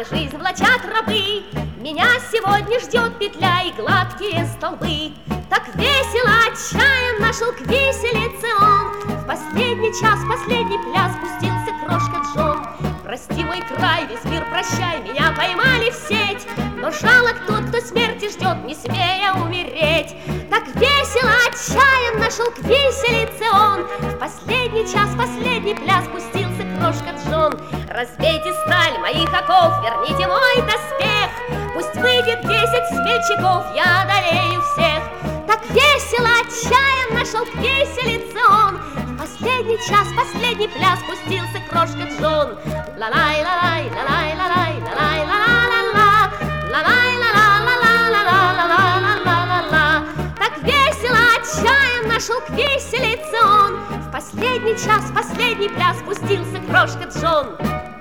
где жизнь влачат рабы. Меня сегодня ждет петля и гладкие столбы. Так весело, отчаян нашел к виселице он. В последний час, последний пляс пустился крошка Джон. Прости мой край, весь мир прощай, меня поймали в сеть. Но жалок тот, кто смерти ждет, не смея умереть. Так весело, отчаян нашел к виселице он. В последний час, последний пляс пустился крошка Джон. Разбейте сталь моих оков, верните мой доспех. Пусть выйдет 10 смельчаков, я одолею всех. Так весело, отчаян нашел к виселице он. В последний час, последний пляс пустился крошка Джон. Ла-лай-ла-лай, ла-лай-ла-лай, ла-лай-ла-ла-ла-ла, ла-лай-ла-ла-ла-ла-ла-ла-ла-ла. Так весело, отчаян нашел к виселице он. В последний час, последний пляс пустился крошка Джон.